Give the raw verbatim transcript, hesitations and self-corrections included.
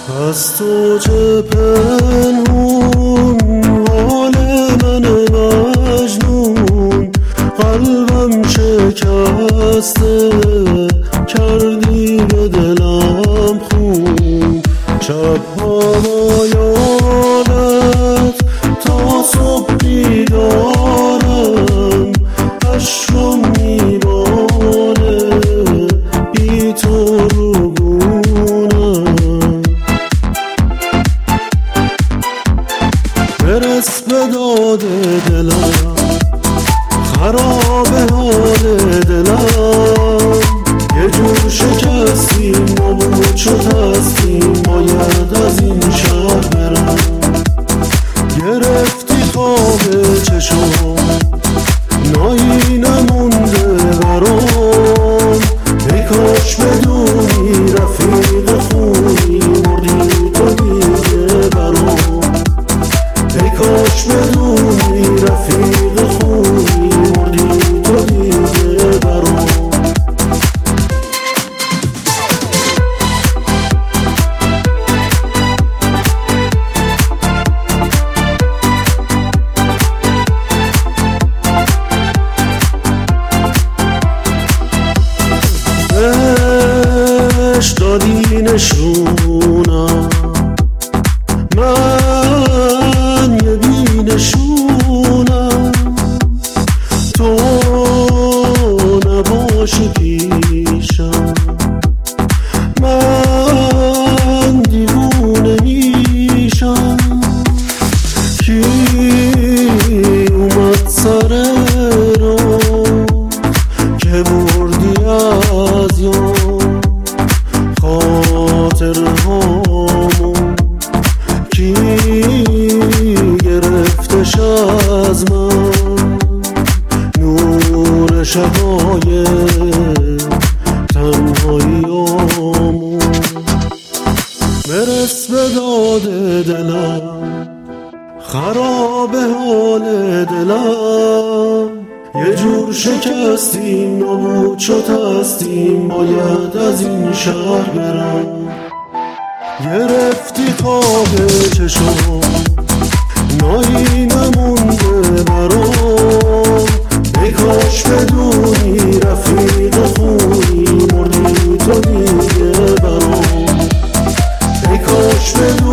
از تو چه پنهون حال من مجنون، قلبم شکسته کردی به دلم خون. شبها با یادت تا صبح بیدارم، اشکم میباره بی تو رو گونم. برس به داد دلم، خراب حال دلم، یه جور شکستیم نبود شد هستیم، باید از این شهر برم. گرفتی خواب چشم نایی نمونده برام، ای کاش بدونی رفیق خونی مردی تو دیگه برام. ای کاش بدونی رفیق خونی مردی تو دیگه برام. بهش دادی نشونم، من یه بی نشونم. تو نباشی پیشم من دیوونه میشم. کی اومد سر رو که بردی از یاد خاطرهامون، کی گرفتش از من نور شبای تنهاییامون. برس به داد دلم، خراب حال دلم، یه جور شکستیم نبود شد هستیم، باید از این شهر برم. گرفتی خواب چشم نایی نمونده برام، ای کاش بدونی رفیق خونی مردی تو دیگه برام. ای کاش بدونی